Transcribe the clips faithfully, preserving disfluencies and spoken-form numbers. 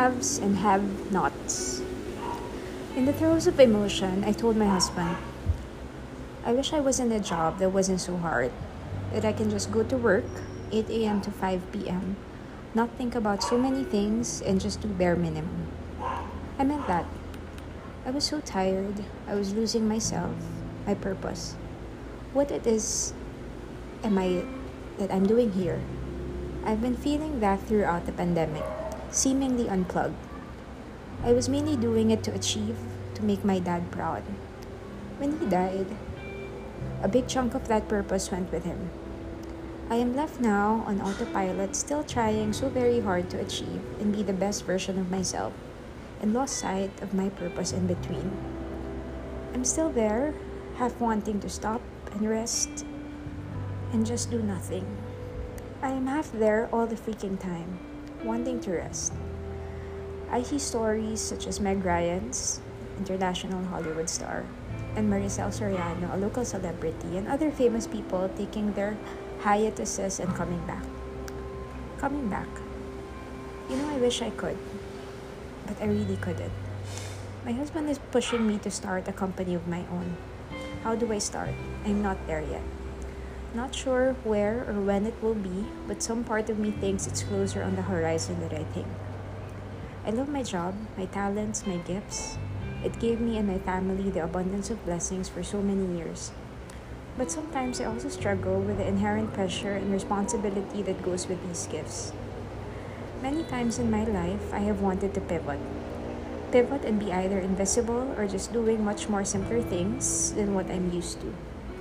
haves and have nots. In the throes of emotion, I told my husband, I wish I was in a job that wasn't so hard, that I can just go to work eight a m to five p m, not think about so many things, and just do bare minimum. I meant that. I was so tired, I was losing myself, my purpose. What it is am I that I'm doing here? I've been feeling that throughout the pandemic, seemingly unplugged. I was mainly doing it to achieve, to make my dad proud. When he died, a big chunk of that purpose went with him. I am left now on autopilot, still trying so very hard to achieve and be the best version of myself, and lost sight of my purpose in between. I'm still there, half wanting to stop and rest and just do nothing. I am half there all the freaking time, wanting to rest. I see stories such as Meg Ryan's, international Hollywood star, and Maricel Soriano, a local celebrity, and other famous people taking their hiatuses and coming back. Coming back. You know, I wish I could, but I really couldn't. My husband is pushing me to start a company of my own. How do I start? I'm not there yet. Not sure where or when it will be, but some part of me thinks it's closer on the horizon than I think. I love my job, my talents, my gifts. It gave me and my family the abundance of blessings for so many years. But sometimes I also struggle with the inherent pressure and responsibility that goes with these gifts. Many times in my life, I have wanted to pivot. Pivot and be either invisible or just doing much more simpler things than what I'm used to.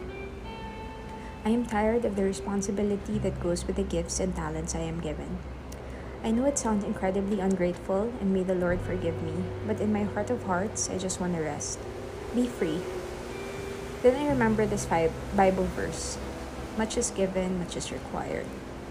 I am tired of the responsibility that goes with the gifts and talents I am given. I know it sounds incredibly ungrateful, and may the Lord forgive me, but in my heart of hearts, I just want to rest. Be free. Then I remember this Bible verse, much is given, much is required.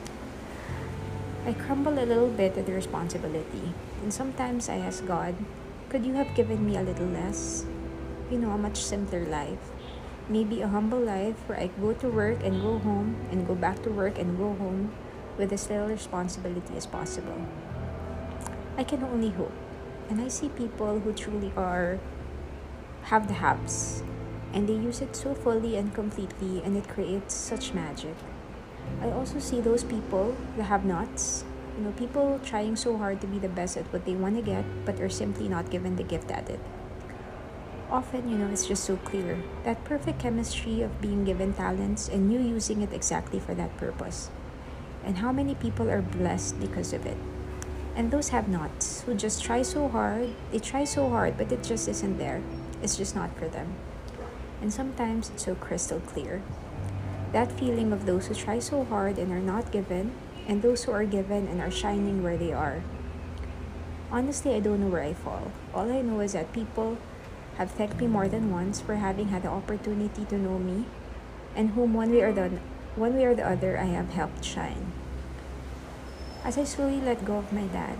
I crumble a little bit at the responsibility, and sometimes I ask God, could you have given me a little less? You know, a much simpler life. Maybe a humble life where I go to work and go home, and go back to work and go home, with as little responsibility as possible. I can only hope. And I see people who truly are, have the haves, and they use it so fully and completely, and it creates such magic. I also see those people, the have-nots, you know, people trying so hard to be the best at what they want to get, but are simply not given the gift at it. Often, you know, it's just so clear, that perfect chemistry of being given talents and you using it exactly for that purpose. And how many people are blessed because of it. And those have-nots who just try so hard, they try so hard, but it just isn't there. It's just not for them. And sometimes it's so crystal clear. That feeling of those who try so hard and are not given, and those who are given and are shining where they are. Honestly, I don't know where I fall. All I know is that people have thanked me more than once for having had the opportunity to know me, and whom one way or the One way or the other, I have helped shine. As I slowly let go of my dad,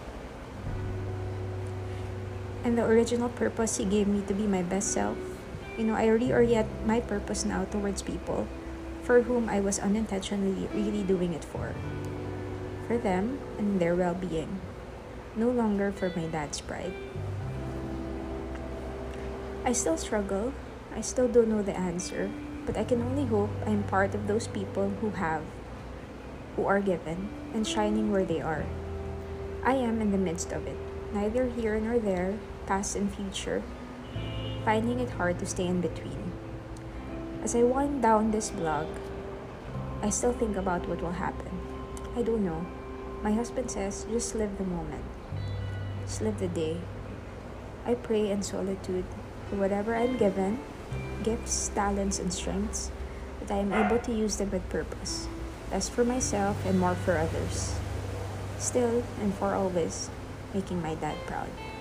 and the original purpose he gave me to be my best self, you know, I reorient my purpose now towards people for whom I was unintentionally really doing it for. For them and their well-being. No longer for my dad's pride. I still struggle. I still don't know the answer. But I can only hope I'm part of those people who have, who are given, and shining where they are. I am in the midst of it, neither here nor there, past and future, finding it hard to stay in between. As I wind down this blog, I still think about what will happen. I don't know. My husband says, just live the moment. Just live the day. I pray in solitude for whatever I'm given, gifts, talents, and strengths, that I am able to use them with purpose, less for myself and more for others. Still, and for always, making my dad proud.